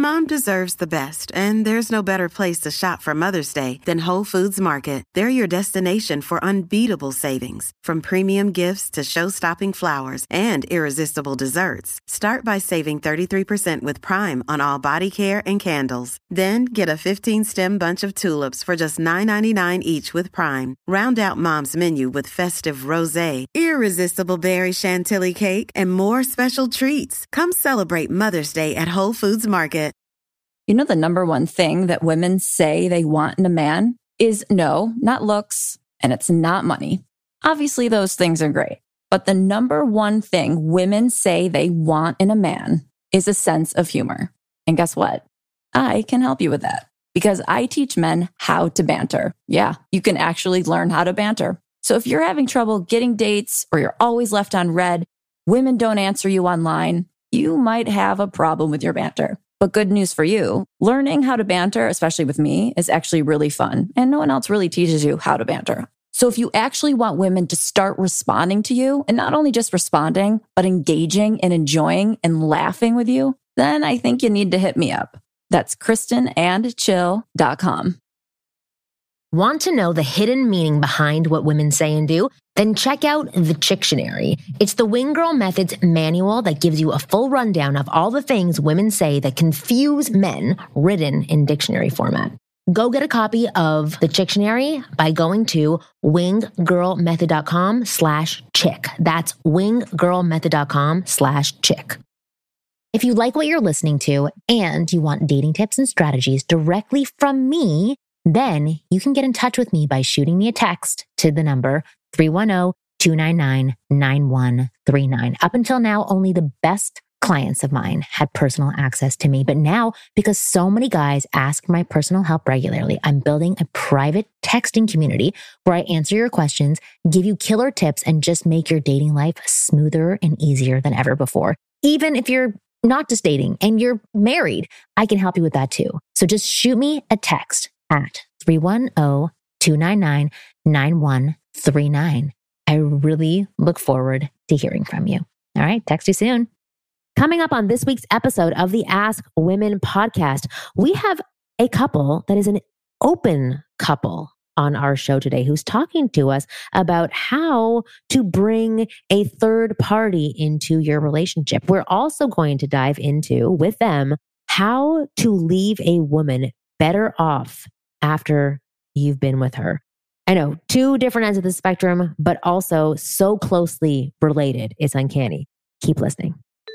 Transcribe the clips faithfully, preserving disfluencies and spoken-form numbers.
Mom deserves the best, and there's no better place to shop for Mother's Day than Whole Foods Market. They're your destination for unbeatable savings, from premium gifts to show-stopping flowers and irresistible desserts. Start by saving thirty-three percent with Prime on all body care and candles. Then get a fifteen-stem bunch of tulips for just nine ninety-nine each with Prime. Round out Mom's menu with festive rosé, irresistible berry chantilly cake, and more special treats. Come celebrate Mother's Day at Whole Foods Market. You know, the number one thing that women say they want in a man is no, not looks, and it's not money. Obviously, those things are great. But the number one thing women say they want in a man is a sense of humor. And guess what? I can help you with that because I teach men how to banter. Yeah, you can actually learn how to banter. So if you're having trouble getting dates or you're always left on red, women don't answer you online, you might have a problem with your banter. But good news for you, learning how to banter, especially with me, is actually really fun. And no one else really teaches you how to banter. So if you actually want women to start responding to you, and not only just responding, but engaging and enjoying and laughing with you, then I think you need to hit me up. That's kristen and chill dot com. Want to know the hidden meaning behind what women say and do? Then check out The Chictionary. It's the Wing Girl Method's manual that gives you a full rundown of all the things women say that confuse men, written in dictionary format. Go get a copy of The Chictionary by going to winggirlmethod.com slash chick. That's winggirlmethod.com slash chick. If you like what you're listening to and you want dating tips and strategies directly from me, then you can get in touch with me by shooting me a text to the number three one zero, two nine nine, nine one three nine. Up until now, only the best clients of mine had personal access to me. But now, because so many guys ask my personal help regularly, I'm building a private texting community where I answer your questions, give you killer tips, and just make your dating life smoother and easier than ever before. Even if you're not just dating and you're married, I can help you with that too. So just shoot me a text at three one zero, two nine nine, nine one three nine. I really look forward to hearing from you. All right, text you soon. Coming up on this week's episode of the Ask Women podcast, we have a couple that is an open couple on our show today who's talking to us about how to bring a third party into your relationship. We're also going to dive into, with them, how to leave a woman better off after you've been with her. I know, two different ends of the spectrum, but also so closely related. It's uncanny. Keep listening.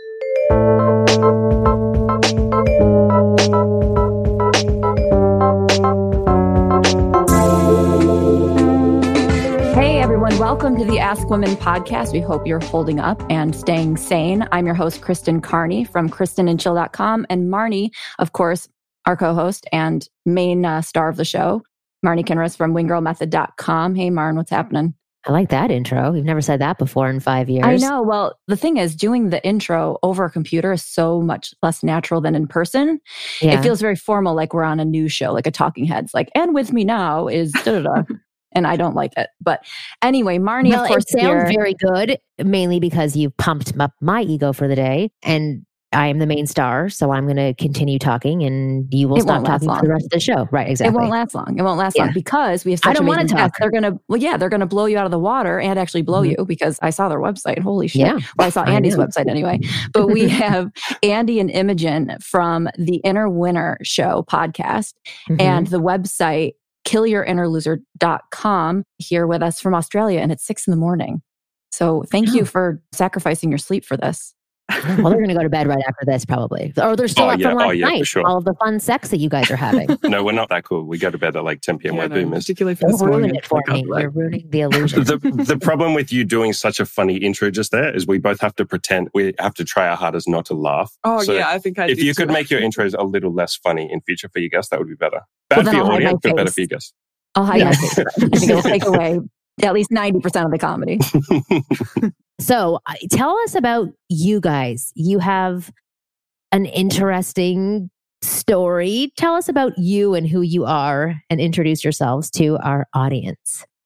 Hey everyone, welcome to the Ask Women podcast. We hope you're holding up and staying sane. I'm your host, Kristen Carney from kristen and chill dot com, and Marnie, of course, our co-host and main uh, star of the show, Marnie Kinrys from wing girl method dot com. Hey, Marn, what's happening? I like that intro. We've never said that before in five years. I know. Well, the thing is, doing the intro over a computer is so much less natural than in person. Yeah. It feels very formal, like we're on a news show, like a Talking Heads. Like, and with me now is da-da-da. And I don't like it. But anyway, Marnie, well, of course, it sounds here, very good, mainly because you pumped up my ego for the day. And I am the main star, so I'm going to continue talking and you will it stop talking for the rest of the show. Right, exactly. It won't last long. It won't last yeah. long because we have such I don't want to talk. They're going to, well, yeah, they're going to blow you out of the water and actually blow mm-hmm. you because I saw their website. Holy shit. Yeah. Well, I saw Andy's I website anyway. But we have Andy and Imogen from the Inner Winner Show podcast mm-hmm. and the website kill your inner loser dot com here with us from Australia. And it's six in the morning. So thank oh. you for sacrificing your sleep for this. Well, they're going to go to bed right after this, probably. Or they're still oh, up yeah. from last oh, yeah, night. For sure. All of the fun sex that you guys are having. No, we're not that cool. We go to bed at like ten p.m. Yeah, We're no, boomers. Particularly for Don't ruin it for me. You're ruining the illusion. the, the problem with you doing such a funny intro just there is we both have to pretend, we have to try our hardest not to laugh. Oh, so yeah, I think I If you too. could make your intros a little less funny in future for your guests, that would be better. Bad well, for your I'll audience, but better for your guests. I'll hide my face. I think it'll take away at least ninety percent of the comedy. So uh, tell us about you guys. You have an interesting story. Tell us about you and who you are and introduce yourselves to our audience.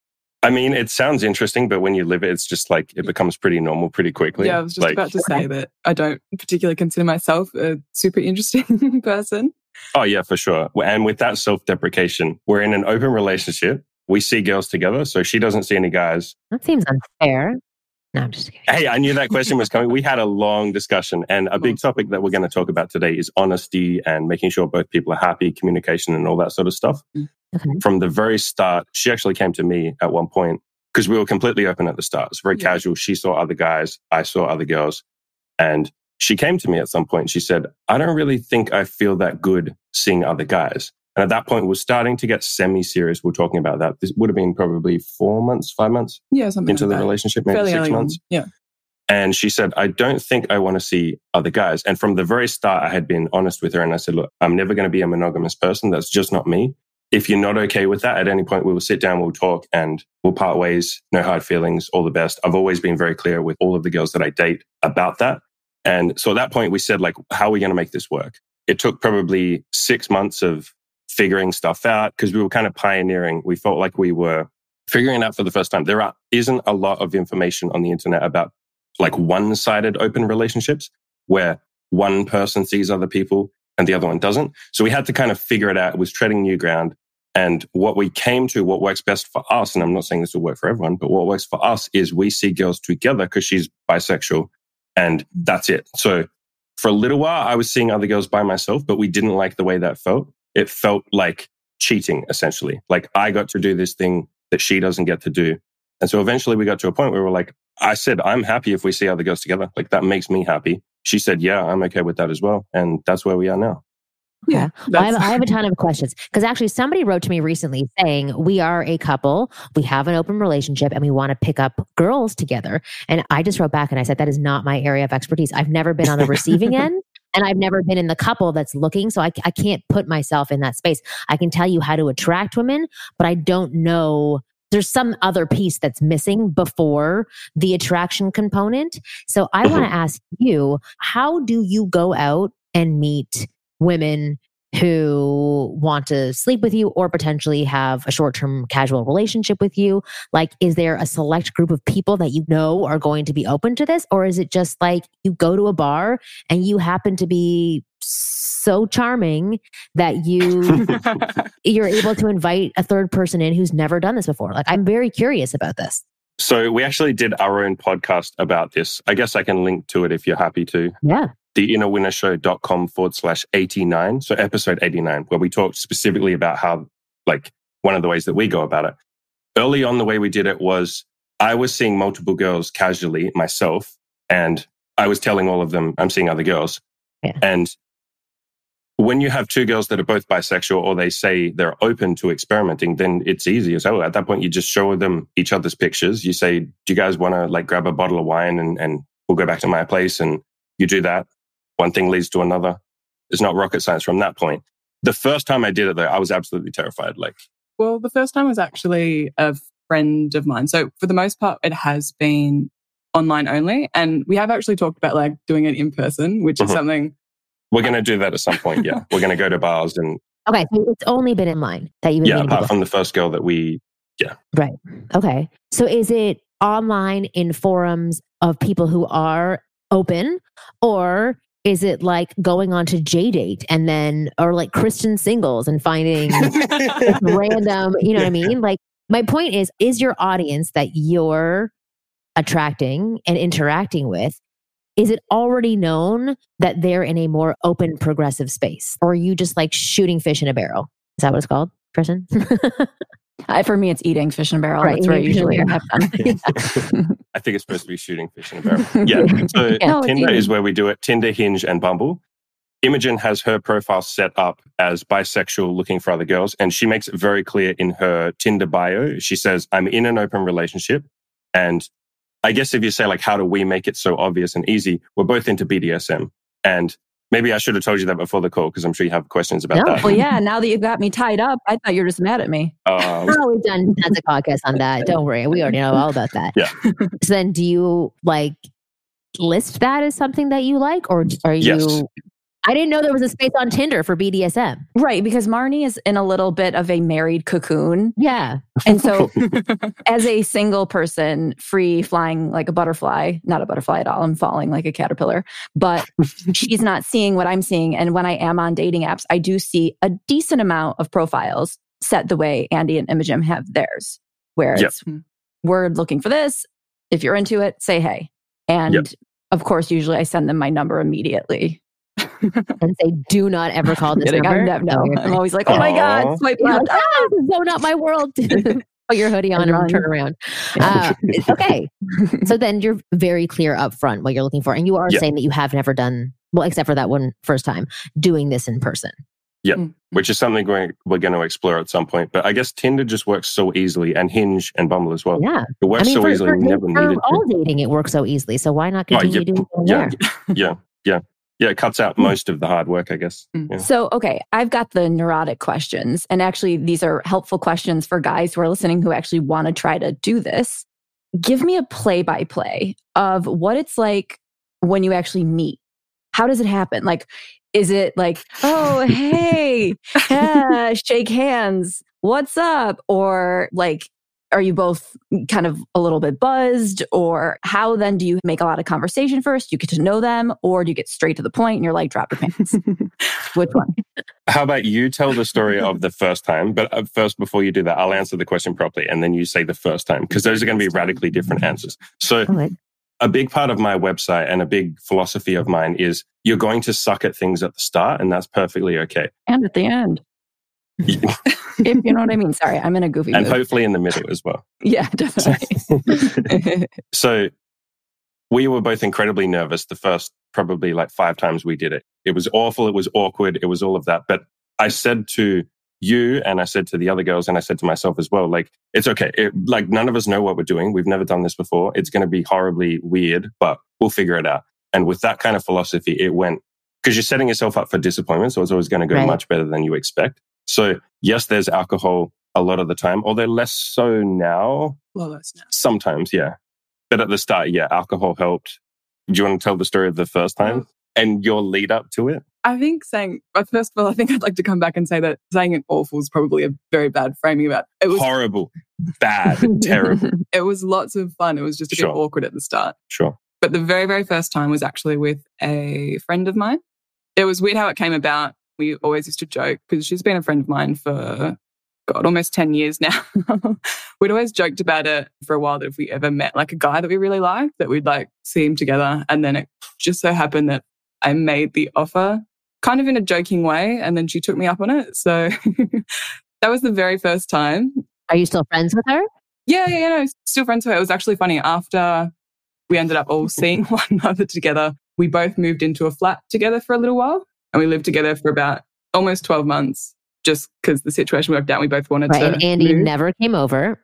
I mean, it sounds interesting, but when you live it, it's just like it becomes pretty normal pretty quickly. Yeah, I was just like, about to say that I don't particularly consider myself a super interesting person. Oh, yeah, for sure. And with that self-deprecation, we're in an open relationship. We see girls together, so she doesn't see any guys. That seems unfair. No, I'm just kidding. Hey, I knew that question was coming. We had a long discussion, and a big topic that we're going to talk about today is honesty and making sure both people are happy, communication and all that sort of stuff. Okay. From the very start, she actually came to me at one point because we were completely open at the start. It's very yeah. casual. She saw other guys. I saw other girls. And she came to me at some point. She said, I don't really think I feel that good seeing other guys. And at that point, we we're starting to get semi-serious. We we're talking about that. This would have been probably four months, five months yeah, something into like the that. relationship, maybe Fairly six months. On. Yeah. And she said, I don't think I want to see other guys. And from the very start, I had been honest with her. And I said, look, I'm never going to be a monogamous person. That's just not me. If you're not okay with that, at any point, we will sit down, we'll talk, and we'll part ways. No hard feelings, all the best. I've always been very clear with all of the girls that I date about that. And so at that point, we said, like, how are we going to make this work? It took probably six months of figuring stuff out because we were kind of pioneering. We felt like we were figuring it out for the first time. There are, isn't a lot of information on the internet about like one-sided open relationships where one person sees other people and the other one doesn't. So we had to kind of figure it out. It was treading new ground. And what we came to, what works best for us, and I'm not saying this will work for everyone, but what works for us is we see girls together because she's bisexual and that's it. So for a little while, I was seeing other girls by myself, but we didn't like the way that felt. It felt like cheating, essentially. Like I got to do this thing that she doesn't get to do. And so eventually we got to a point where we were like, I said, I'm happy if we see other girls together. Like that makes me happy. She said, yeah, I'm okay with that as well. And that's where we are now. Yeah. Well, I, have, I have a ton of questions because actually somebody wrote to me recently saying we are a couple, we have an open relationship and we want to pick up girls together. And I just wrote back and I said, that is not my area of expertise. I've never been on the receiving end and I've never been in the couple that's looking. So I, I can't put myself in that space. I can tell you how to attract women, but I don't know. There's some other piece that's missing before the attraction component. So I want to ask you, how do you go out and meet women who want to sleep with you or potentially have a short-term casual relationship with you? Like, is there a select group of people that you know are going to be open to this? Or is it just like you go to a bar and you happen to be so charming that you, you're able to invite a third person in who's never done this before? Like, I'm very curious about this. So we actually did our own podcast about this. I guess I can link to it if you're happy to. Yeah. the inner winner show dot com forward slash eighty-nine. So episode eighty-nine, where we talked specifically about how, like, one of the ways that we go about it. Early on, the way we did it was I was seeing multiple girls casually myself, and I was telling all of them I'm seeing other girls. Yeah. And when you have two girls that are both bisexual or they say they're open to experimenting, then it's easy as hell. At that point, you just show them each other's pictures. You say, do you guys want to like grab a bottle of wine and, and we'll go back to my place? And you do that. One thing leads to another. It's not rocket science from that point. The first time I did it, though, I was absolutely terrified. Like, well, the first time was actually a friend of mine. So for the most part, it has been online only. And we have actually talked about like doing it in person, which mm-hmm. is something... We're going to do that at some point, yeah. We're going to go to bars and... Okay, so it's only been in line that you've been Yeah, apart people. from the first girl that we... Yeah. Right. Okay. So is it online in forums of people who are open, or is it like going on to J-Date and then, or like Christian Singles and finding random, you know what I mean? Like, my point is, is your audience that you're attracting and interacting with, is it already known that they're in a more open, progressive space? Or are you just like shooting fish in a barrel? Is that what it's called, Kristen? I, for me, it's eating fish in a barrel. Right, That's where I usually have fun. I think it's supposed to be shooting fish in a barrel. Yeah. So No, it's Tinder eating. is where we do it. Tinder, Hinge, and Bumble. Imogen has her profile set up as bisexual, looking for other girls. And she makes it very clear in her Tinder bio. She says, I'm in an open relationship. And I guess if you say, like, how do we make it so obvious and easy? We're both into B D S M. And maybe I should have told you that before the call, because I'm sure you have questions about No. that. Well, yeah, now that you've got me tied up, I thought you were just mad at me. Uh, Oh, we've done tons of podcasts on that. Don't worry. We already know all about that. Yeah. So then do you like list that as something that you like, or are you Yes. I didn't know there was a space on Tinder for B D S M. Right, because Marnie is in a little bit of a married cocoon. Yeah. And so as a single person, free flying like a butterfly, not a butterfly at all, I'm falling like a caterpillar, but she's not seeing what I'm seeing. And when I am on dating apps, I do see a decent amount of profiles set the way Andy and Imogen have theirs, where Yep. it's, we're looking for this. If you're into it, say hey. And Yep. of course, usually I send them my number immediately. And say, do not ever call this Kidding, number. I'm, no, Oh, you're I'm always like, oh my Aw. God, swipe You're left. like, ah, this is so not my world. Put your hoodie on and run. turn around. Uh, okay. So then you're very clear up front what you're looking for. And you are Yeah. saying that you have never done, well, except for that one first time, doing this in person. Yep. Mm. Which is something we're, we're going to explore at some point. But I guess Tinder just works so easily, and Hinge and Bumble as well. Yeah. It works I mean, so for, easily, for, we never for needed all to. dating, it works so easily. So why not Oh, continue yeah, doing it yeah, there? yeah, yeah. Yeah, it cuts out most of the hard work, I guess. Mm. Yeah. So, okay, I've got the neurotic questions. And actually, these are helpful questions for guys who are listening who actually want to try to do this. Give me a play by play of what it's like when you actually meet. How does it happen? Like, is it like, oh, hey, yeah, shake hands, what's up? Or like, are you both kind of a little bit buzzed? Or how then do you make a lot of conversation first? You get to know them, or do you get straight to the point and you're like, drop your pants? Which one? How about you tell the story of the first time? But uh, first, before you do that, I'll answer the question properly. And then you say the first time, because those are going to be radically different answers. So Oh, it- a big part of my website and a big philosophy of mine is you're going to suck at things at the start, and that's perfectly okay. And at the end. If you know what I mean. Sorry, I'm in a goofy And mood. hopefully in the middle as well. Yeah, definitely. So we were both incredibly nervous the first probably like five times we did it. It was awful. It was awkward. It was all of that. But I said to you and I said to the other girls and I said to myself as well, like, it's okay. It, like none of us know what we're doing. We've never done this before. It's going to be horribly weird, but we'll figure it out. And with that kind of philosophy, it went, because you're setting yourself up for disappointment. So it's always going to go Right. much better than you expect. So yes, there's alcohol a lot of the time, although less so now. Well, that's now. Sometimes, yeah. But at the start, yeah, alcohol helped. Do you want to tell the story of the first time and your lead up to it? I think saying, but first of all, I think I'd like to come back and say that saying it awful is probably a very bad framing about it. Was Horrible, bad, terrible. it was lots of fun. It was just a Sure. bit awkward at the start. Sure. But the very, very first time was actually with a friend of mine. It was weird how it came about. We always used to joke because she's been a friend of mine for, God, almost ten years now. We'd always joked about it for a while that if we ever met like a guy that we really liked, that we'd like see him together. And then it just so happened that I made the offer kind of in a joking way. And then she took me up on it. So that was the very first time. Are you still friends with her? Yeah, yeah, yeah, no, still friends with her. It was actually funny. After we ended up all seeing one another together, we both moved into a flat together for a little while. And we lived together for about almost twelve months just because the situation worked out. We both wanted Right. to And Andy move. never came over.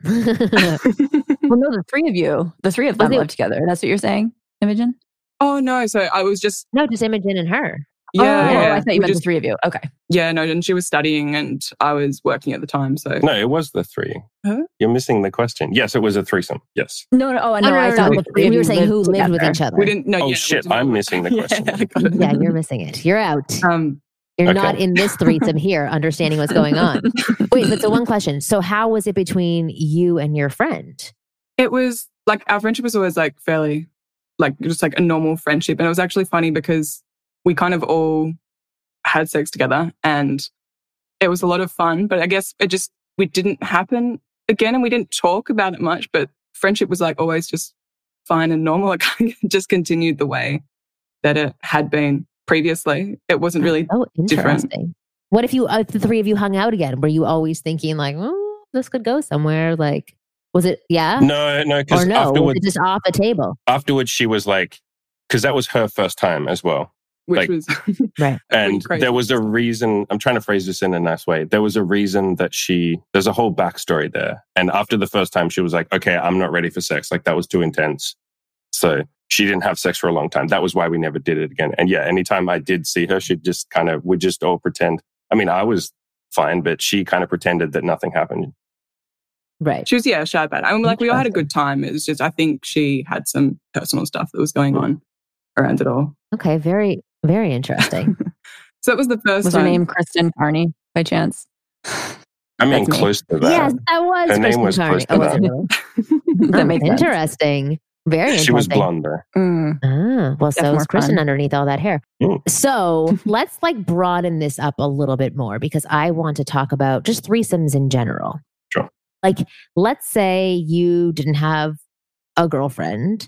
Well, no, the three of you, the three of them Was it- live together. That's what you're saying, Imogen? Oh, no. So I was just, No, just Imogen and her. yeah, oh, yeah. I thought you We meant just, the three of you. Okay. yeah, no. And she was studying and I was working at the time. So No, it was the three. Huh? You're missing the question. Yes, it was a threesome. Yes. No, no, oh, no, no, I no, thought no. the three of We you were saying who lived with together. each other. we didn't know. Oh, yeah, no, we shit, didn't- I'm missing the question. Yeah, I got it. Yeah, you're missing it. You're out. Um, You're Okay. not in this threesome here, understanding what's going on. Wait, but so one question. So how was it between you and your friend? it was like our friendship was always like fairly, like just like a normal friendship. And it was actually funny because we kind of all had sex together and it was a lot of fun. But I guess it just, we didn't happen again and we didn't talk about it much. But friendship was like always just fine and normal. It kind of just continued the way that it had been previously. It wasn't really Oh, different. interesting. What if you, uh, if the three of you hung out again? Were you always thinking like, oh, this could go somewhere? Like, was it, yeah? No, no, Or because no? Was afterwards, it just off the table? afterwards she was like, because that was her first time as well. which Like- was Right. And crazy. there was a reason, I'm trying to phrase this in a nice way. There was a reason that she, there's a whole backstory there. And after the first time, she was like, okay, I'm not ready for sex. Like that was too intense. So she didn't have sex for a long time. That was why we never did it again. And yeah, anytime I did see her, she'd just kind of, we'd just all pretend. I mean, I was fine, but she kind of pretended that nothing happened. Right. She was, yeah, shy about it. I mean, like, we all had a good time. It was just, I think she had some personal stuff that was going on around it all. Okay. Very, very interesting. So it was the first Was time. her name Kristen Carney by chance? I mean, That's me. close to that. Yes, that was Her name Kristen was Carney. close to Oh, was that. it really? That Oh, makes sense. interesting. Very interesting. She was blonde though. Mm, Ah, well, so That's is more Kristen fun. underneath all that hair. Mm. So let's like broaden this up a little bit more because I want to talk about just threesomes in general. Sure. Like, let's say you didn't have a girlfriend,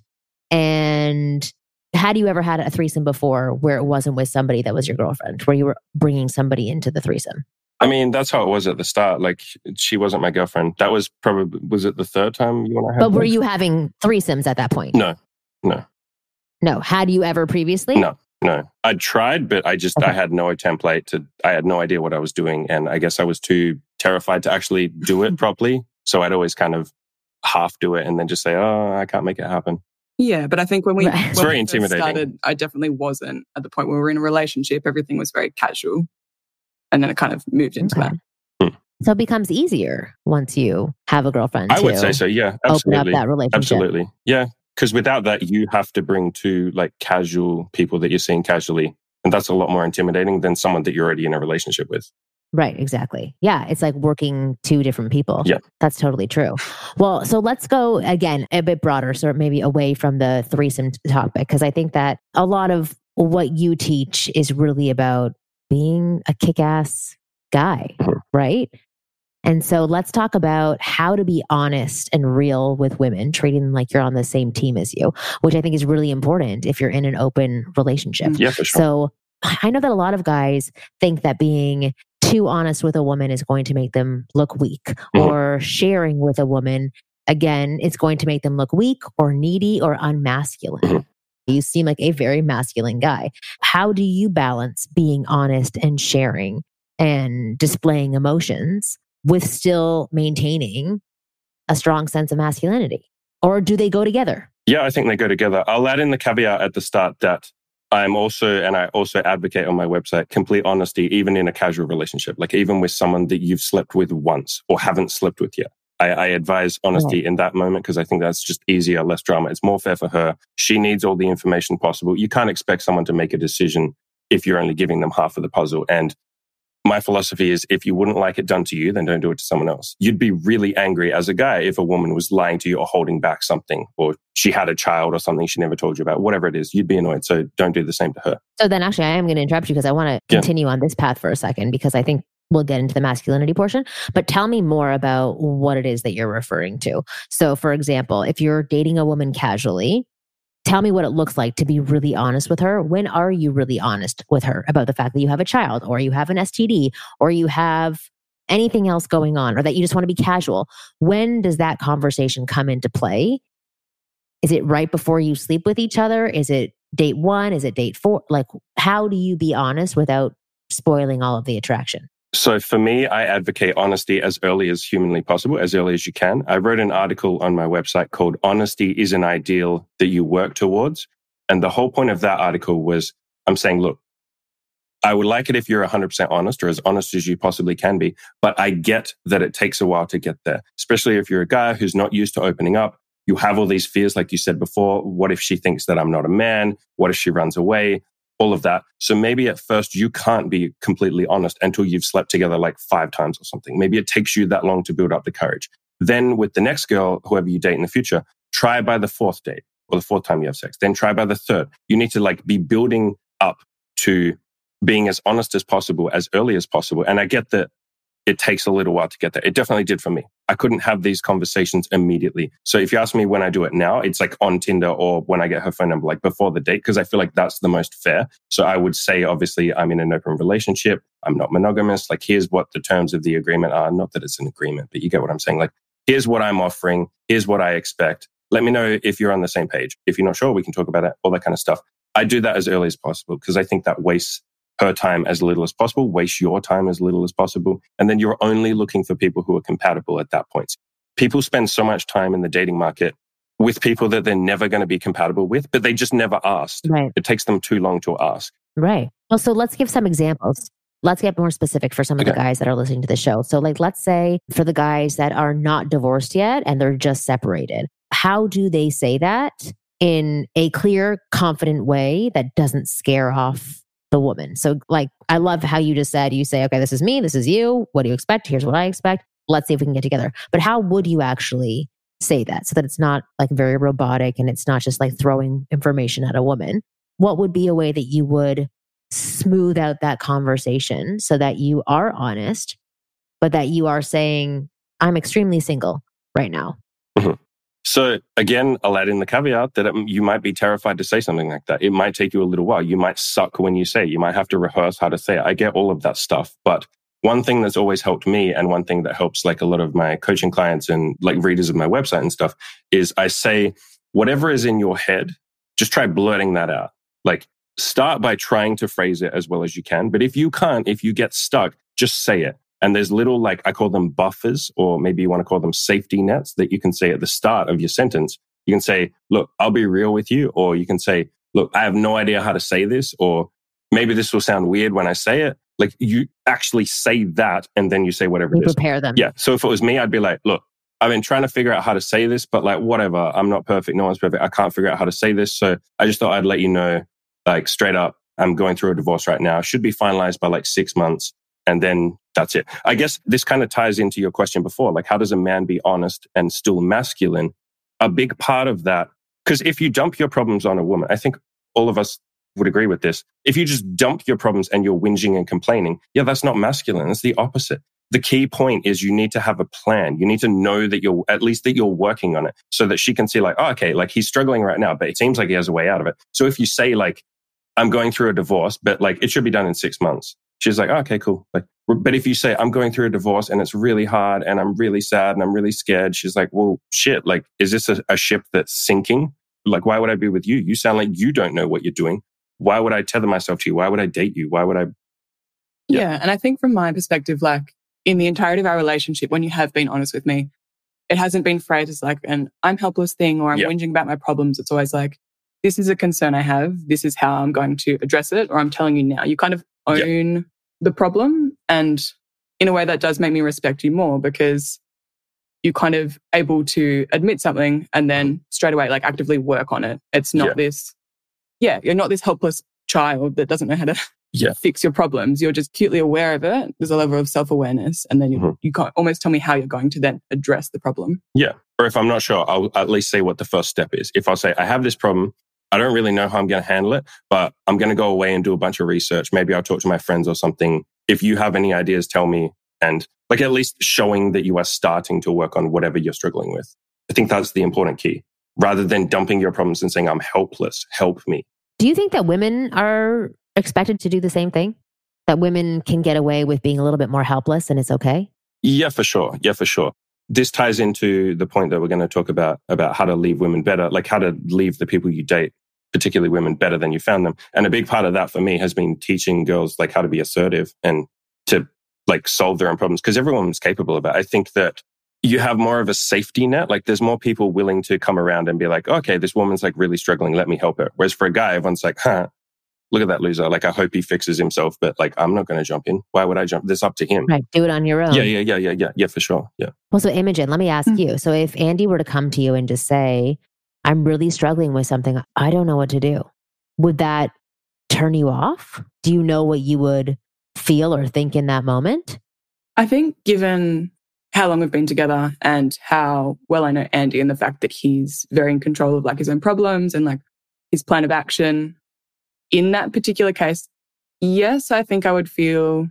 and had you ever had a threesome before where it wasn't with somebody that was your girlfriend, where you were bringing somebody into the threesome? I mean, that's how it was at the start. Like, she wasn't my girlfriend. That was probably, was it the third time you and I had But were sex? you having threesomes at that point? No, no, No. Had you ever previously? no, no. I tried, but I just, Okay. I had no template to, I had no idea what I was doing. And I guess I was too terrified to actually do it properly. So I'd always kind of half do it and then just say, oh, I can't make it happen. Yeah, but I think when we, Right. when It's very we first intimidating. started, I definitely wasn't at the point where we were in a relationship. Everything was very casual. And then it kind of moved into Okay. that. So it becomes easier once you have a girlfriend. I would to say so. Yeah, Open up absolutely. that relationship. Absolutely. Yeah. Because without that, you have to bring two like casual people that you're seeing casually. And that's a lot more intimidating than someone that you're already in a relationship with. Right, exactly. Yeah, it's like working two different people. Yeah. That's totally true. Well, so let's go again a bit broader, so maybe away from the threesome topic, because I think that a lot of what you teach is really about being a kick-ass guy, Mhm. right? And so let's talk about how to be honest and real with women, treating them like you're on the same team as you, which I think is really important if you're in an open relationship. Mm. Yeah, for sure. So I know that a lot of guys think that being too honest with a woman is going to make them look weak, Mhm. or sharing with a woman, again, it's going to make them look weak or needy or unmasculine. Mhm. You seem like a very masculine guy. How do you balance being honest and sharing and displaying emotions with still maintaining a strong sense of masculinity? Or do they go together? Yeah, I think they go together. I'll add in the caveat at the start that I'm also, and I also advocate on my website, complete honesty, even in a casual relationship, like even with someone that you've slept with once or haven't slept with yet. I, I advise honesty Right. in that moment because I think that's just easier, less drama. It's more fair for her. She needs all the information possible. You can't expect someone to make a decision if you're only giving them half of the puzzle. And my philosophy is if you wouldn't like it done to you, then don't do it to someone else. You'd be really angry as a guy if a woman was lying to you or holding back something, or she had a child or something she never told you about, whatever it is, you'd be annoyed. So don't do the same to her. So then actually, I am going to interrupt you because I want to Yeah. continue on this path for a second, because I think we'll get into the masculinity portion, but tell me more about what it is that you're referring to. So for example, if you're dating a woman casually, tell me what it looks like to be really honest with her. When are you really honest with her about the fact that you have a child, or you have an S T D, or you have anything else going on, or that you just want to be casual? When does that conversation come into play? Is it right before you sleep with each other? Is it date one? Is it date four? Like, how do you be honest without spoiling all of the attraction? So for me, I advocate honesty as early as humanly possible, as early as you can. I wrote an article on my website called Honesty is an Ideal That You Work Towards. And the whole point of that article was I'm saying, look, I would like it if you're one hundred percent honest, or as honest as you possibly can be. But I get that it takes a while to get there, especially if you're a guy who's not used to opening up. You have all these fears, like you said before. What if she thinks that I'm not a man? What if she runs away? All of that. So maybe at first you can't be completely honest until you've slept together like five times or something. Maybe it takes you that long to build up the courage. Then with the next girl, whoever you date in the future, try by the fourth date or the fourth time you have sex. Then try by the third. You need to like be building up to being as honest as possible, as early as possible. And I get that it takes a little while to get there. It definitely did for me. I couldn't have these conversations immediately. So if you ask me when I do it now, it's like on Tinder or when I get her phone number, like before the date, because I feel like that's the most fair. So I would say, obviously, I'm in an open relationship. I'm not monogamous. Like, here's what the terms of the agreement are. Not that it's an agreement, but you get what I'm saying. Like, here's what I'm offering. Here's what I expect. Let me know if you're on the same page. If you're not sure, we can talk about it, all that kind of stuff. I do that as early as possible because I think that wastes her time as little as possible, waste your time as little as possible. And then you're only looking for people who are compatible at that point. People spend so much time in the dating market with people that they're never going to be compatible with, but they just never asked. Right. It takes them too long to ask. Right. Well, so let's give some examples. Let's get more specific for some of Okay. the guys that are listening to the show. So like, let's say for the guys that are not divorced yet and they're just separated, how do they say that in a clear, confident way that doesn't scare off the woman. So like, I love how you just said, you say, okay, this is me, this is you. What do you expect? Here's what I expect. Let's see if we can get together. But how would you actually say that so that it's not like very robotic and it's not just like throwing information at a woman? What would be a way that you would smooth out that conversation so that you are honest, but that you are saying, I'm extremely single right now? Mm-hmm. So again, I'll add in the caveat that it, you might be terrified to say something like that. It might take you a little while. You might suck when you say it. You might have to rehearse how to say it. I get all of that stuff. But one thing that's always helped me, and one thing that helps like a lot of my coaching clients and like readers of my website and stuff, is I say, whatever is in your head, just try blurting that out. Like start by trying to phrase it as well as you can. But if you can't, if you get stuck, just say it. And there's little, like I call them buffers, or maybe you want to call them safety nets that you can say at the start of your sentence. You can say, look, I'll be real with you. Or you can say, look, I have no idea how to say this. Or maybe this will sound weird when I say it. Like you actually say that and then you say whatever You it is. prepare them. Yeah. So if it was me, I'd be like, look, I've been trying to figure out how to say this, but like whatever, I'm not perfect. No one's perfect. I can't figure out how to say this. So I just thought I'd let you know, like straight up, I'm going through a divorce right now. Should be finalized by like six months. And then that's it. I guess this kind of ties into your question before, like how does a man be honest and still masculine? A big part of that, because if you dump your problems on a woman, I think all of us would agree with this. If you just dump your problems and you're whinging and complaining, yeah, that's not masculine. It's the opposite. The key point is you need to have a plan. You need to know that you're, at least that you're working on it so that she can see like, oh, okay, like he's struggling right now, but it seems like he has a way out of it. So if you say like, I'm going through a divorce, but like it should be done in six months. She's like, oh, okay, cool. Like, but if you say I'm going through a divorce and it's really hard and I'm really sad and I'm really scared, she's like, well, shit, like, is this a, a ship that's sinking? Like, why would I be with you? You sound like you don't know what you're doing. Why would I tether myself to you? Why would I date you? Why would I? Yeah. yeah. And I think from my perspective, like in the entirety of our relationship, when you have been honest with me, it hasn't been phrased as like an I'm helpless thing or I'm yeah. whinging about my problems. It's always like, this is a concern I have. This is how I'm going to address it. Or I'm telling you now. You kind of own yeah. the problem. And in a way that does make me respect you more because you're kind of able to admit something and then straight away like actively work on it. It's not yeah. this, yeah, you're not this helpless child that doesn't know how to yeah. fix your problems. You're just acutely aware of it. There's a level of self-awareness and then you, mm-hmm. you can't almost tell me how you're going to then address the problem. Yeah. Or if I'm not sure, I'll at least say what the first step is. If I say, I have this problem, I don't really know how I'm going to handle it, but I'm going to go away and do a bunch of research. Maybe I'll talk to my friends or something. If you have any ideas, tell me. And like at least showing that you are starting to work on whatever you're struggling with. I think that's the important key. Rather than dumping your problems and saying, I'm helpless, help me. Do you think that women are expected to do the same thing? That women can get away with being a little bit more helpless and it's okay? Yeah, for sure. Yeah, for sure. This ties into the point that we're going to talk about, about how to leave women better, like how to leave the people you date, particularly women, better than you found them. And a big part of that for me has been teaching girls like how to be assertive and to like solve their own problems because everyone's capable of it. I think that you have more of a safety net. Like there's more people willing to come around and be like, okay, this woman's like really struggling. Let me help her. Whereas for a guy, everyone's like, huh, look at that loser. Like I hope he fixes himself, but like I'm not going to jump in. Why would I jump? This up to him. Right. Do it on your own. Yeah, yeah, yeah, yeah, yeah. Yeah, for sure. Yeah. Well, so Imogen, let me ask mm-hmm. you. So if Andy were to come to you and just say, I'm really struggling with something, I don't know what to do. Would that turn you off? Do you know what you would feel or think in that moment? I think given how long we've been together and how well I know Andy and the fact that he's very in control of like his own problems and like his plan of action in that particular case, yes, I think I would feel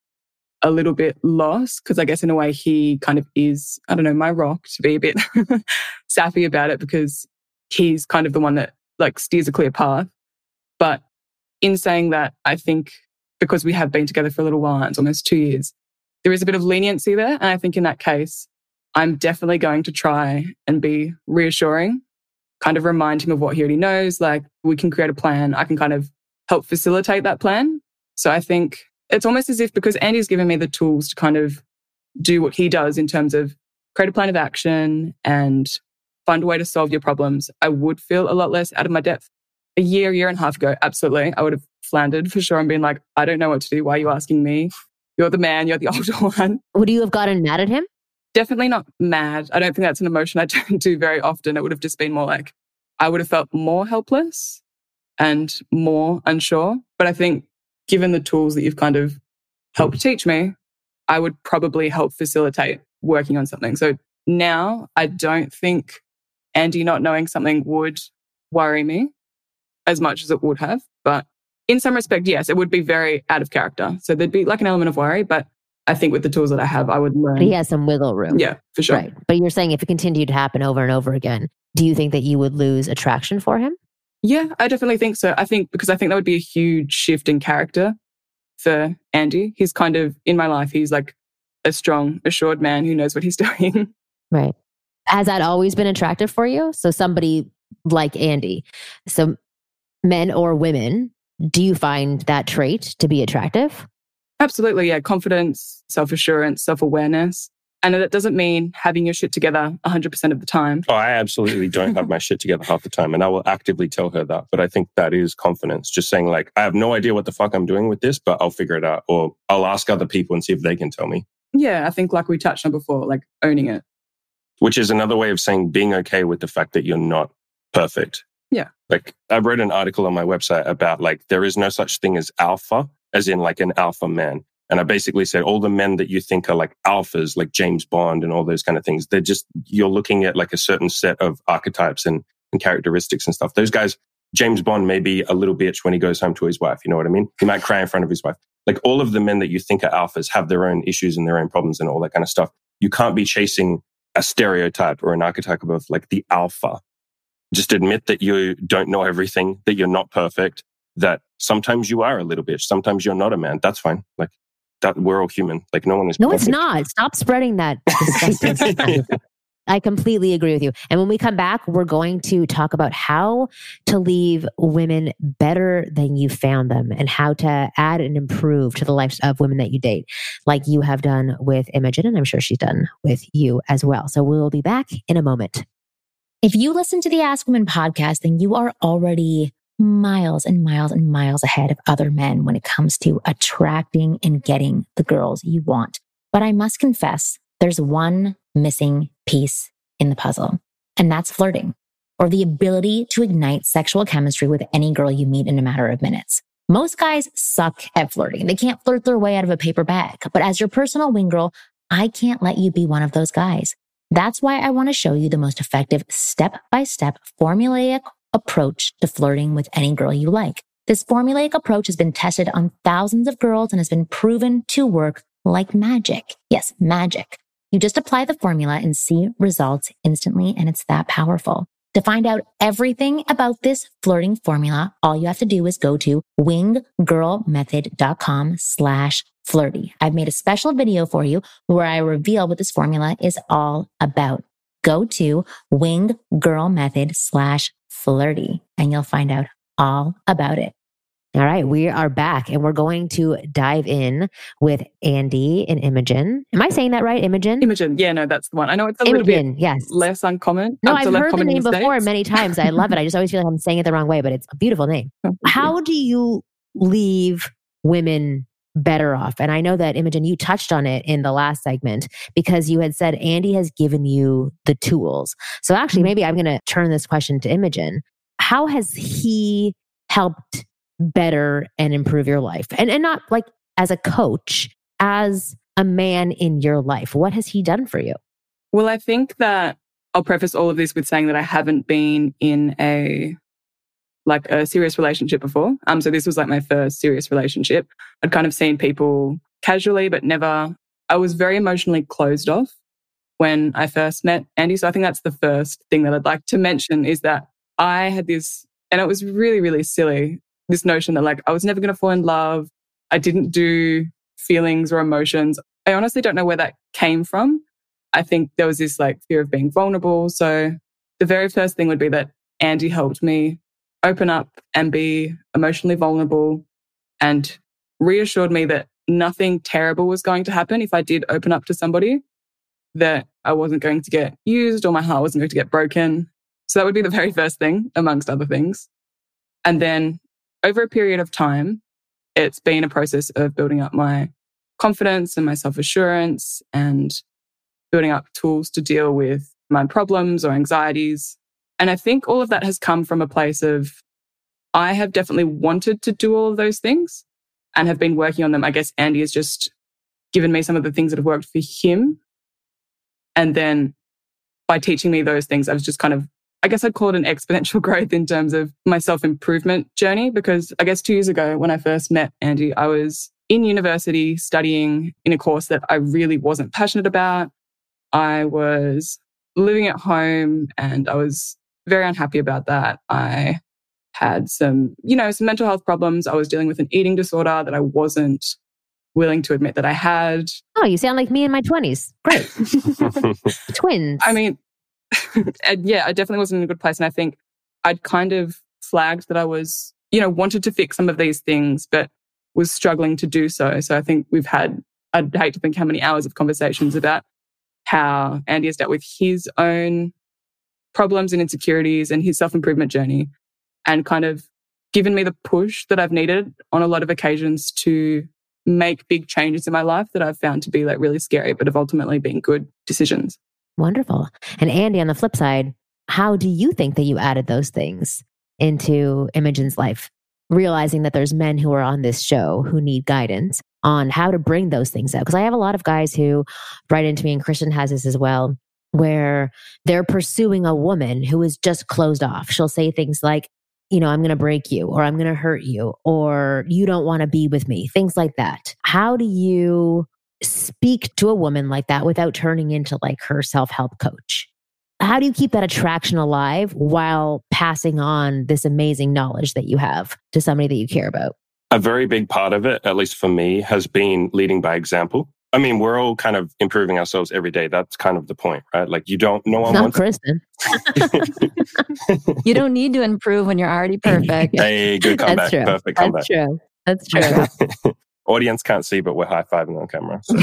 a little bit lost because I guess in a way he kind of is, I don't know, my rock to be a bit sappy about it because he's kind of the one that like steers a clear path. But in saying that, I think because we have been together for a little while, it's almost two years, there is a bit of leniency there. And I think in that case, I'm definitely going to try and be reassuring, kind of remind him of what he already knows. Like we can create a plan. I can kind of help facilitate that plan. So I think it's almost as if because Andy's given me the tools to kind of do what he does in terms of create a plan of action and find a way to solve your problems, I would feel a lot less out of my depth. A year, year and a half ago, absolutely, I would have floundered for sure and been like, I don't know what to do. Why are you asking me? You're the man, you're the older one. Would you have gotten mad at him? Definitely not mad. I don't think that's an emotion I don't do very often. It would have just been more like, I would have felt more helpless and more unsure. But I think given the tools that you've kind of helped teach me, I would probably help facilitate working on something. So now I don't think Andy not knowing something would worry me as much as it would have. But in some respect, yes, it would be very out of character. So there'd be like an element of worry, but I think with the tools that I have, I would learn. But he has some wiggle room. Yeah, for sure. Right. But you're saying if it continued to happen over and over again, do you think that you would lose attraction for him? Yeah, I definitely think so. I think because I think that would be a huge shift in character for Andy. He's kind of, in my life, he's like a strong, assured man who knows what he's doing. Right. Has that always been attractive for you? So somebody like Andy. So men or women, do you find that trait to be attractive? Absolutely, yeah. Confidence, self-assurance, self-awareness. And that doesn't mean having your shit together one hundred percent of the time. Oh, I absolutely don't have my shit together half the time. And I will actively tell her that. But I think that is confidence. Just saying like, I have no idea what the fuck I'm doing with this, but I'll figure it out. Or I'll ask other people and see if they can tell me. Yeah, I think like we touched on before, like owning it. Which is another way of saying being okay with the fact that you're not perfect. Yeah. Like I wrote an article on my website about like, there is no such thing as alpha, as in like an alpha man. And I basically said all the men that you think are like alphas, like James Bond and all those kind of things, they're just, you're looking at like a certain set of archetypes and, and characteristics and stuff. Those guys, James Bond may be a little bitch when he goes home to his wife. You know what I mean? He might cry in front of his wife. Like all of the men that you think are alphas have their own issues and their own problems and all that kind of stuff. You can't be chasing a stereotype or an archetype of like the alpha. Just admit that you don't know everything, that you're not perfect, that sometimes you are a little bitch. Sometimes you're not a man. That's fine. Like, that we're all human. Like no one is. No, perfect. It's not. Stop spreading that disgusting stuff. I completely agree with you. And when we come back, we're going to talk about how to leave women better than you found them and how to add and improve to the lives of women that you date, like you have done with Imogen, and I'm sure she's done with you as well. So we'll be back in a moment. If you listen to the Ask Women podcast, then you are already miles and miles and miles ahead of other men when it comes to attracting and getting the girls you want. But I must confess, there's one missing piece in the puzzle, and that's flirting, or the ability to ignite sexual chemistry with any girl you meet in a matter of minutes. Most guys suck at flirting. They can't flirt their way out of a paper bag. But as your personal wing girl, I can't let you be one of those guys. That's why I want to show you the most effective step-by-step formulaic approach to flirting with any girl you like. This formulaic approach has been tested on thousands of girls and has been proven to work like magic. Yes, magic. You just apply the formula and see results instantly, and it's that powerful. To find out everything about this flirting formula, all you have to do is go to winggirlmethod.com slash flirty. I've made a special video for you where I reveal what this formula is all about. Go to winggirlmethod slash flirty and you'll find out all about it. All right, we are back and we're going to dive in with Andy and Imogen. Am I saying that right, Imogen? Imogen, yeah, no, that's the one. I know it's a Imogen, little bit yes. less uncommon. No, um, I've so heard the name before many times. I love it. I just always feel like I'm saying it the wrong way, but it's a beautiful name. How do you leave women better off? And I know that, Imogen, you touched on it in the last segment because you had said Andy has given you the tools. So actually, maybe I'm going to turn this question to Imogen. How has he helped better and improve your life? And and not like as a coach, as a man in your life. What has he done for you? Well, I think that I'll preface all of this with saying that I haven't been in a like a serious relationship before. Um, so this was like my first serious relationship. I'd kind of seen people casually, but never, I was very emotionally closed off when I first met Andy. So I think that's the first thing that I'd like to mention is that I had this, and it was really, really silly, this notion that like I was never going to fall in love. I didn't do feelings or emotions. I honestly don't know where that came from. I think there was this like fear of being vulnerable. So the very first thing would be that Andy helped me open up and be emotionally vulnerable and reassured me that nothing terrible was going to happen if I did open up to somebody, that I wasn't going to get used or my heart wasn't going to get broken. So that would be the very first thing, amongst other things. And then over a period of time, it's been a process of building up my confidence and my self-assurance and building up tools to deal with my problems or anxieties. And I think all of that has come from a place of, I have definitely wanted to do all of those things. and have been working on them. I guess Andy has just given me some of the things that have worked for him. And then by teaching me those things, I was just kind of, I guess I'd call it an exponential growth in terms of my self-improvement journey. Because I guess two years ago when I first met Andy, I was in university studying in a course that I really wasn't passionate about. I was living at home and I was very unhappy about that. I had some, you know, some mental health problems. I was dealing with an eating disorder that I wasn't willing to admit that I had. Oh, you sound like me in my twenties. Great. Twins. I mean, and yeah, I definitely wasn't in a good place. And I think I'd kind of flagged that I was, you know, wanted to fix some of these things, but was struggling to do so. So I think we've had, I'd hate to think how many hours of conversations about how Andy has dealt with his own problems and insecurities and his self-improvement journey, and kind of given me the push that I've needed on a lot of occasions to make big changes in my life that I've found to be like really scary, but have ultimately been good decisions. Wonderful. And Andy, on the flip side, how do you think that you added those things into Imogen's life? Realizing that there's men who are on this show who need guidance on how to bring those things out. Because I have a lot of guys who write into me, and Christian has this as well, where they're pursuing a woman who is just closed off. She'll say things like, you know, I'm going to break you, or I'm going to hurt you, or you don't want to be with me, things like that. How do you speak to a woman like that without turning into like her self-help coach? How do you keep that attraction alive while passing on this amazing knowledge that you have to somebody that you care about? A very big part of it, at least for me, has been leading by example. I mean, we're all kind of improving ourselves every day. That's kind of the point, right? Like you don't, no one Not wants... Kristen. You don't need to improve when you're already perfect. Hey, good comeback. That's true. Perfect comeback. That's true. That's true. Audience can't see, but we're high-fiving on camera. So,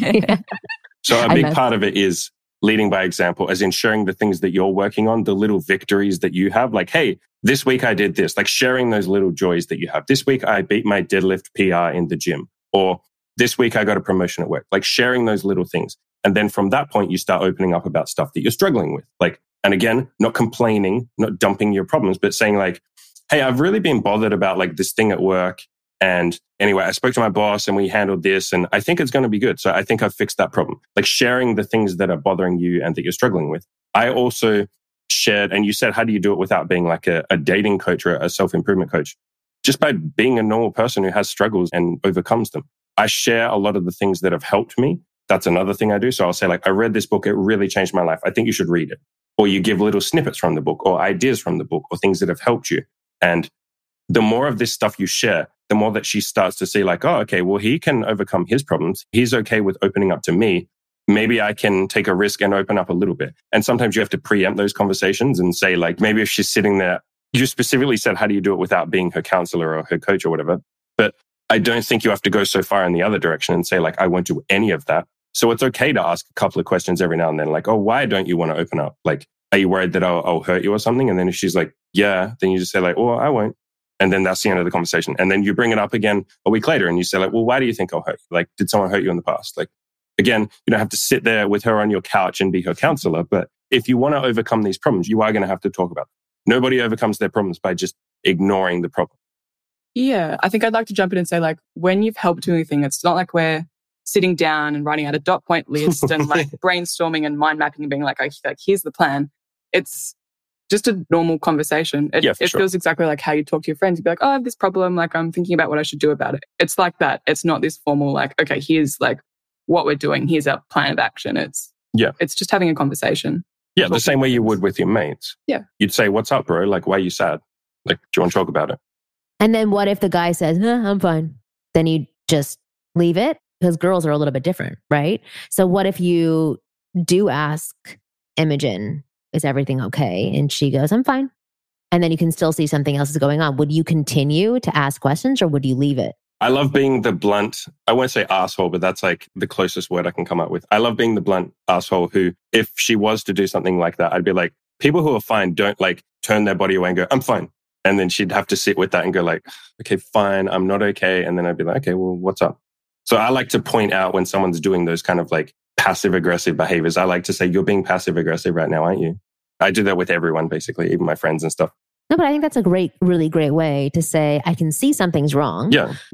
so a big part of it is leading by example, as in sharing the things that you're working on, the little victories that you have. Like, hey, this week I did this. Like sharing those little joys that you have. This week I beat my deadlift P R in the gym. Or this week I got a promotion at work. Like sharing those little things. And then from that point, you start opening up about stuff that you're struggling with. Like, and again, not complaining, not dumping your problems, but saying like, hey, I've really been bothered about like this thing at work. And anyway, I spoke to my boss and we handled this and I think it's going to be good. So I think I've fixed that problem. Like sharing the things that are bothering you and that you're struggling with. I also shared, and you said, how do you do it without being like a, a dating coach or a self-improvement coach? Just by being a normal person who has struggles and overcomes them. I share a lot of the things that have helped me. That's another thing I do. So I'll say like, I read this book. It really changed my life. I think you should read it. Or you give little snippets from the book or ideas from the book or things that have helped you. And the more of this stuff you share, the more that she starts to see like, oh, okay, well, he can overcome his problems. He's okay with opening up to me. Maybe I can take a risk and open up a little bit. And sometimes you have to preempt those conversations and say like, maybe if she's sitting there, you specifically said, how do you do it without being her counselor or her coach or whatever? But I don't think you have to go so far in the other direction and say like, I won't do any of that. So it's okay to ask a couple of questions every now and then, like, oh, why don't you want to open up? Like, are you worried that I'll, I'll hurt you or something? And then if she's like, yeah, then you just say like, oh, I won't. And then that's the end of the conversation. And then you bring it up again a week later and you say like, well, why do you think I'll hurt you? Like, did someone hurt you in the past? Like, again, you don't have to sit there with her on your couch and be her counselor. But if you want to overcome these problems, you are going to have to talk about them. Nobody overcomes their problems by just ignoring the problem. Yeah, I think I'd like to jump in and say like, when you've helped do anything, it's not like we're sitting down and writing out a dot point list and like brainstorming and mind mapping and being like, okay, like, here's the plan. It's just a normal conversation. It, yeah, it sure. feels exactly like how you talk to your friends. You'd be like, oh, I have this problem. Like, I'm thinking about what I should do about it. It's like that. It's not this formal, like, okay, here's like what we're doing. Here's our plan of action. It's, yeah, it's just having a conversation. Yeah, the same way you would with your mates. Yeah. You'd say, what's up, bro? Like, why are you sad? Like, do you want to talk about it? And then what if the guy says, eh, I'm fine? Then you just leave it? Because girls are a little bit different, right? So what if you do ask Imogen, is everything okay? And she goes, I'm fine. And then you can still see something else is going on. Would you continue to ask questions or would you leave it? I love being the blunt, I won't say asshole, but that's like the closest word I can come up with. I love being the blunt asshole who, if she was to do something like that, I'd be like, people who are fine don't like turn their body away and go, I'm fine. And then she'd have to sit with that and go like, okay, fine, I'm not okay. And then I'd be like, okay, well, what's up? So I like to point out when someone's doing those kind of like passive aggressive behaviors. I like to say, you're being passive aggressive right now, aren't you? I do that with everyone, basically, even my friends and stuff. No, but I think that's a great, really great way to say, I can see something's wrong. Yeah, yeah.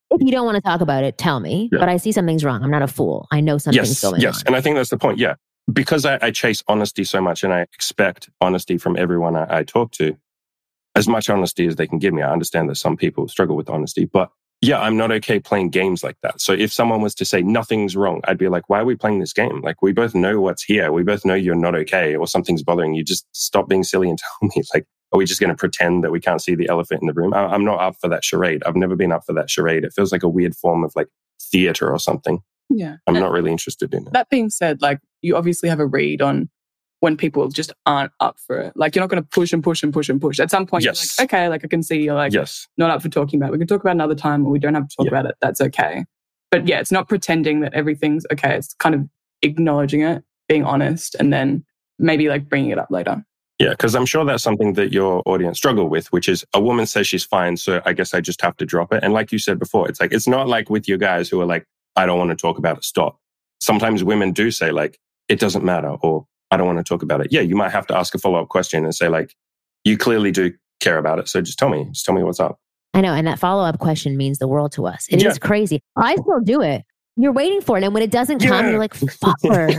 If you don't want to talk about it, tell me. Yeah. But I see something's wrong. I'm not a fool. I know something's yes, going yes. on. Yes, and I think that's the point. Yeah. Because I, I chase honesty so much and I expect honesty from everyone I, I talk to, as much honesty as they can give me. I understand that some people struggle with honesty, but yeah, I'm not okay playing games like that. So if someone was to say nothing's wrong, I'd be like, why are we playing this game? Like, we both know what's here. We both know you're not okay or something's bothering you. Just stop being silly and tell me, like, are we just going to pretend that we can't see the elephant in the room? I, I'm not up for that charade. I've never been up for that charade. It feels like a weird form of like theater or something. Yeah. I'm and not really interested in it. That being said, like, you obviously have a read on when people just aren't up for it. Like, you're not going to push and push and push and push. At some point, yes. you're like, okay, like I can see you're like yes. not up for talking about it. We can talk about it another time or we don't have to talk yeah. about it. That's okay. But yeah, it's not pretending that everything's okay. It's kind of acknowledging it, being honest, and then maybe like bringing it up later. Yeah, because I'm sure that's something that your audience struggle with, which is a woman says she's fine, so I guess I just have to drop it. And like you said before, it's like, it's not like with your guys who are like, I don't want to talk about it, stop. Sometimes women do say like, it doesn't matter, or I don't want to talk about it. Yeah, you might have to ask a follow-up question and say like, you clearly do care about it, so just tell me, just tell me what's up. I know, and that follow-up question means the world to us. It yeah. is crazy. I still do it. You're waiting for it, and when it doesn't come, yeah. you're like, fuck her.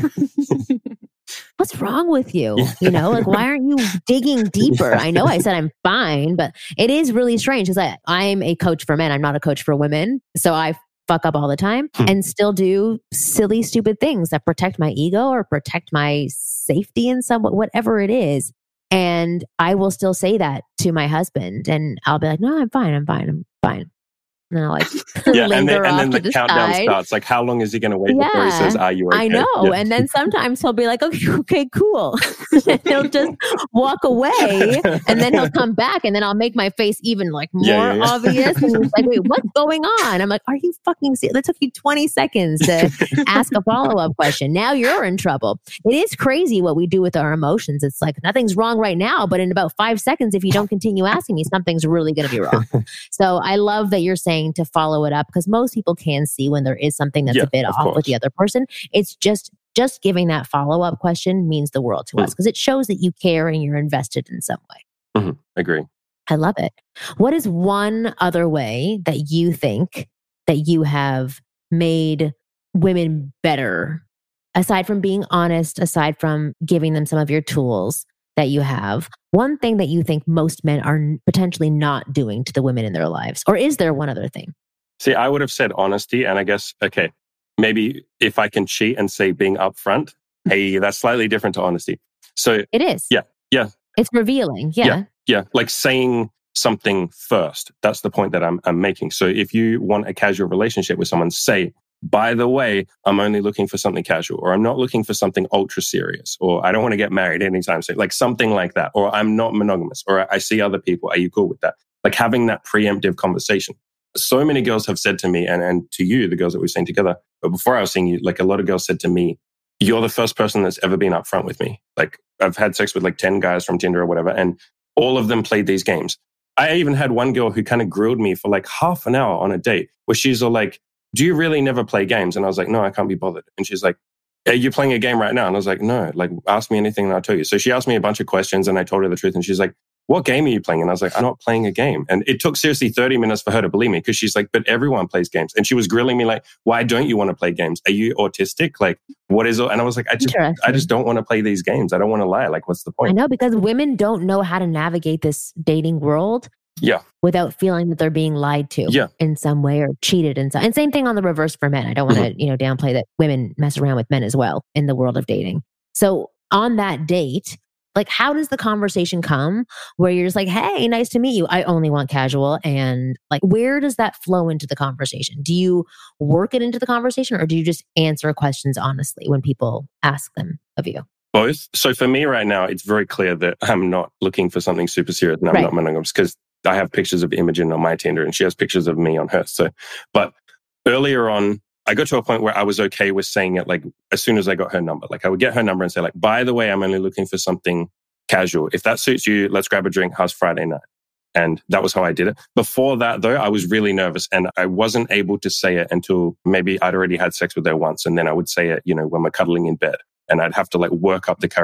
What's wrong with you? Yeah. You know, like, why aren't you digging deeper? Yeah. I know I said I'm fine, but it is really strange because I, I'm a coach for men. I'm not a coach for women. So I fuck up all the time hmm. and still do silly, stupid things that protect my ego or protect my safety in some, whatever it is. And I will still say that to my husband and I'll be like, no, I'm fine. I'm fine. I'm fine. And I'll like yeah, linger and then, off and then to the, the countdown side. starts. Like, how long is he going to wait yeah, before he says, are you okay? I know. Yeah. And then sometimes he'll be like, okay, okay, cool. And he'll just walk away and then he'll come back and then I'll make my face even like more yeah, yeah, yeah. obvious. And he's like, wait, what's going on? I'm like, are you fucking serious? That took you twenty seconds to ask a follow-up question. Now you're in trouble. It is crazy what we do with our emotions. It's like nothing's wrong right now, but in about five seconds, if you don't continue asking me, something's really going to be wrong. So I love that you're saying to follow it up because most people can see when there is something that's yeah, a bit off course. with the other person. It's just just giving that follow-up question means the world to mm. us because it shows that you care and you're invested in some way. Mm-hmm. Agree. I love it. What is one other way that you think that you have made women better, aside from being honest, aside from giving them some of your tools that you have? One thing that you think most men are potentially not doing to the women in their lives? Or is there one other thing? See, I would have said honesty. And I guess, okay, maybe if I can cheat and say being upfront, hey, that's slightly different to honesty. So it is. Yeah. Yeah. It's revealing. Yeah. Yeah. Yeah. Like saying something first. That's the point that I'm, I'm making. So if you want a casual relationship with someone, say, by the way, I'm only looking for something casual, or I'm not looking for something ultra serious, or I don't want to get married anytime soon, like something like that, or I'm not monogamous, or I see other people. Are you cool with that? Like having that preemptive conversation. So many girls have said to me, and, and to you, the girls that we've seen together, but before I was seeing you, like a lot of girls said to me, you're the first person that's ever been upfront with me. Like I've had sex with like ten guys from Tinder or whatever, and all of them played these games. I even had one girl who kind of grilled me for like half an hour on a date where she's all like, do you really never play games? And I was like, no, I can't be bothered. And she's like, are you playing a game right now? And I was like, no, like ask me anything and I'll tell you. So she asked me a bunch of questions and I told her the truth. And she's like, what game are you playing? And I was like, I'm not playing a game. And it took seriously thirty minutes for her to believe me because she's like, but everyone plays games. And she was grilling me like, why don't you want to play games? Are you autistic? Like, what is it? And I was like, I just, I just don't want to play these games. I don't want to lie. Like, what's the point? I know, because women don't know how to navigate this dating world. Yeah. Without feeling that they're being lied to yeah. in some way or cheated in some. And same thing on the reverse for men. I don't want to, mm-hmm. you know, downplay that women mess around with men as well in the world of dating. So on that date, like, how does the conversation come where you're just like, hey, nice to meet you. I only want casual. And like, where does that flow into the conversation? Do you work it into the conversation or do you just answer questions honestly when people ask them of you? Both. So for me right now, it's very clear that I'm not looking for something super serious and I'm right. not monogamous because I have pictures of Imogen on my Tinder and she has pictures of me on hers. So, but earlier on, I got to a point where I was okay with saying it like as soon as I got her number. Like I would get her number and say like, by the way, I'm only looking for something casual. If that suits you, let's grab a drink. How's Friday night? And that was how I did it. Before that though, I was really nervous and I wasn't able to say it until maybe I'd already had sex with her once. And then I would say it, you know, when we're cuddling in bed and I'd have to like work up the courage.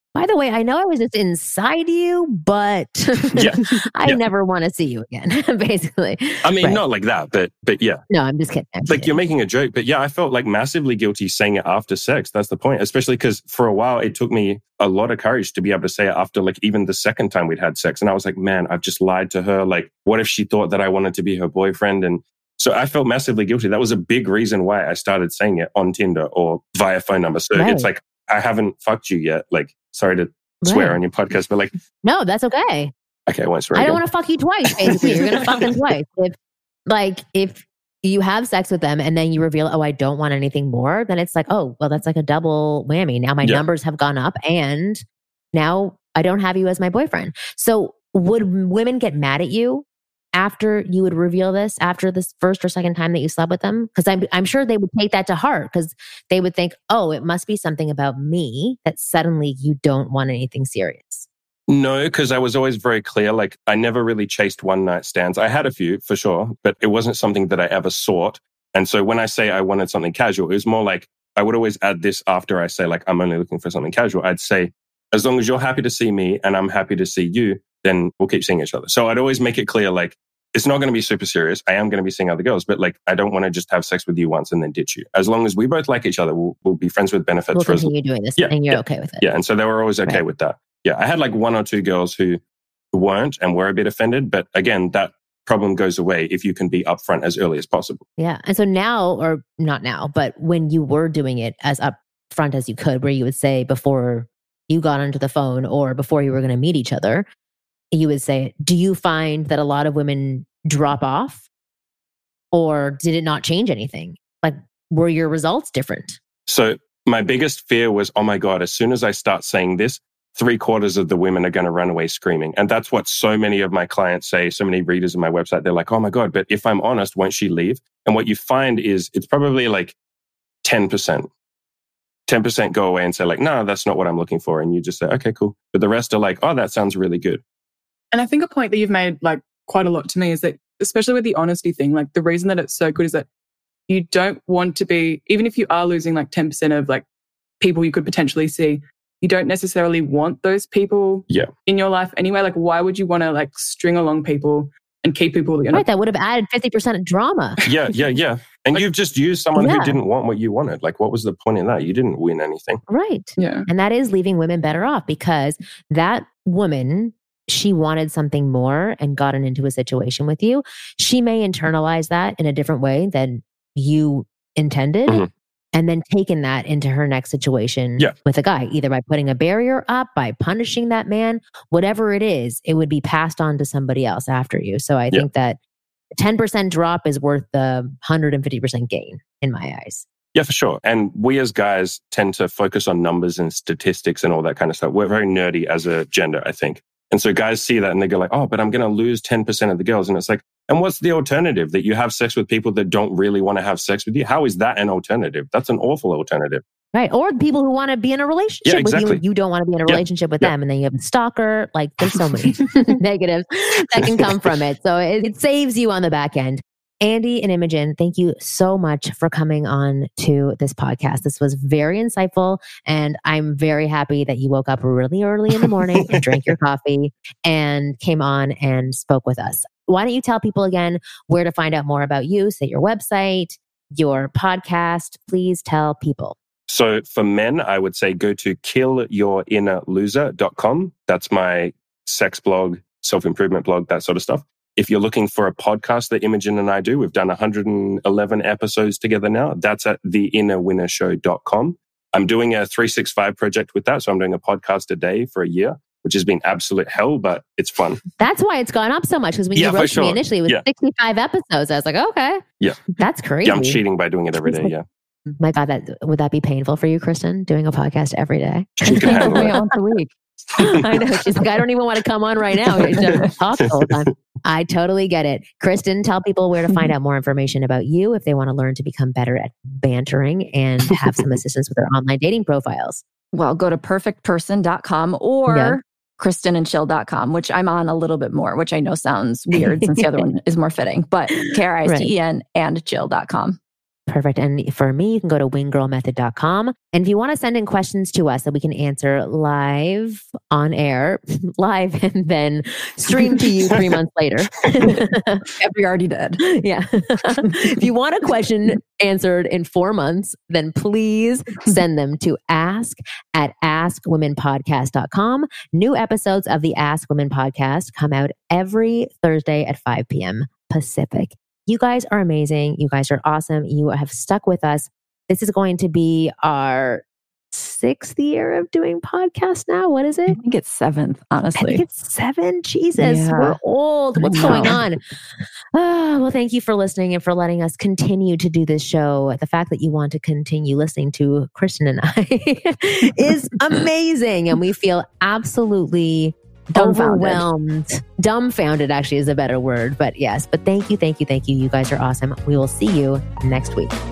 by the way, I know I was just inside you, but yeah. I yeah. never want to see you again, basically. I mean, right. not like that, but but yeah. No, I'm just kidding. I'm like kidding. You're making a joke, but yeah, I felt like massively guilty saying it after sex. That's the point. Especially because for a while, it took me a lot of courage to be able to say it after like even the second time we'd had sex. And I was like, man, I've just lied to her. Like, what if she thought that I wanted to be her boyfriend? And so I felt massively guilty. That was a big reason why I started saying it on Tinder or via phone number. So right. it's like, I haven't fucked you yet. Like, sorry to swear right. on your podcast, but like, no, that's okay. Okay, I won't swear. I again. don't want to fuck you twice, basically. You're going to fuck them twice. If, like, if you have sex with them and then you reveal, oh, I don't want anything more, then it's like, oh, well, that's like a double whammy. Now my yeah. numbers have gone up and now I don't have you as my boyfriend. So would women get mad at you after you would reveal this, after this first or second time that you slept with them? Because I'm, I'm sure they would take that to heart because they would think, oh, it must be something about me that suddenly you don't want anything serious. No, because I was always very clear. Like, I never really chased one night stands. I had a few for sure, but it wasn't something that I ever sought. And so when I say I wanted something casual, it was more like I would always add this after I say, like, I'm only looking for something casual. I'd say, as long as you're happy to see me and I'm happy to see you, then we'll keep seeing each other. So I'd always make it clear, like, it's not going to be super serious. I am going to be seeing other girls, but like, I don't want to just have sex with you once and then ditch you. As long as we both like each other, we'll, we'll be friends with benefits. We'll for continue as, doing this yeah, and you're yeah, okay with it. Yeah. And so they were always okay right. with that. Yeah. I had like one or two girls who weren't and were a bit offended. But again, that problem goes away if you can be upfront as early as possible. Yeah. And so now, or not now, but when you were doing it as upfront as you could, where you would say before you got onto the phone or before you were going to meet each other, you would say, do you find that a lot of women drop off or did it not change anything? Like, were your results different? So my biggest fear was, oh my God, as soon as I start saying this, three quarters of the women are going to run away screaming. And that's what so many of my clients say, so many readers of my website, they're like, oh my God, but if I'm honest, won't she leave? And what you find is it's probably like ten percent. ten percent go away and say like, no, that's not what I'm looking for. And you just say, okay, cool. But the rest are like, oh, that sounds really good. And I think a point that you've made like quite a lot to me is that, especially with the honesty thing, like the reason that it's so good is that you don't want to be, even if you are losing like ten percent of like people you could potentially see, you don't necessarily want those people yeah. in your life anyway. Like, why would you want to like string along people and keep people that you're Right, not... that would have added fifty percent of drama. Yeah, yeah, yeah. And like, you've just used someone yeah. who didn't want what you wanted. Like, what was the point in that? You didn't win anything. Right. Yeah. And that is leaving women better off because that woman, she wanted something more and gotten into a situation with you. She may internalize that in a different way than you intended. Mm-hmm. And then taken that into her next situation yeah. with a guy, either by putting a barrier up, by punishing that man, whatever it is, it would be passed on to somebody else after you. So I yeah. think that ten percent drop is worth the one hundred fifty percent gain in my eyes. Yeah, for sure. And we as guys tend to focus on numbers and statistics and all that kind of stuff. We're very nerdy as a gender, I think. And so guys see that and they go like, oh, but I'm going to lose ten percent of the girls. And it's like, and what's the alternative? That you have sex with people that don't really want to have sex with you? How is that an alternative? That's an awful alternative. Right. Or people who want to be in a relationship yeah, exactly. with you. You don't want to be in a yeah. relationship with yeah. them. And then you have a stalker. Like there's so many negatives that can come from it. So it, it saves you on the back end. Andy and Imogen, thank you so much for coming on to this podcast. This was very insightful. And I'm very happy that you woke up really early in the morning and drank your coffee and came on and spoke with us. Why don't you tell people again where to find out more about you? Say your website, your podcast. Please tell people. So for men, I would say go to kill your inner loser dot com. That's my sex blog, self-improvement blog, that sort of stuff. If you're looking for a podcast that Imogen and I do, we've done one hundred eleven episodes together now. That's at the inner winner show dot com. I'm doing a three sixty-five project with that. So I'm doing a podcast a day for a year, which has been absolute hell, but it's fun. That's why it's gone up so much. Because when yeah, you wrote sure. to me initially, it was yeah. sixty-five episodes. I was like, okay. Yeah. That's crazy. Yeah, I'm cheating by doing it every day, yeah. My God, that would that be painful for you, Kristen, doing a podcast every day? She can handle it. Once a week. I know. She's like, I don't even want to come on right now. Talk the whole time. I totally get it. Kristen, tell people where to find out more information about you if they want to learn to become better at bantering and have some assistance with their online dating profiles. Well, go to perfect person dot com or yeah. kristen and chill dot com, which I'm on a little bit more, which I know sounds weird since the other one is more fitting, but K R I S T E N and chill dot com. Perfect. And for me, you can go to wing girl method dot com. And if you want to send in questions to us that we can answer live on air, live, and then stream to you three months later. Yeah, we already did. Yeah. If you want a question answered in four months, then please send them to ask at ask women podcast dot com. New episodes of the Ask Women podcast come out every Thursday at five p.m. Pacific. You guys are amazing. You guys are awesome. You have stuck with us. This is going to be our sixth year of doing podcasts now. What is it? I think it's seventh, honestly. I think it's seven. Jesus, Yeah. we're old. What's going on? Oh, well, thank you for listening and for letting us continue to do this show. The fact that you want to continue listening to Kristen and I is amazing. And we feel absolutely Dumbfounded. overwhelmed. Dumbfounded actually is a better word. But yes, but thank you, thank you, thank you. You guys are awesome. We will see you next week.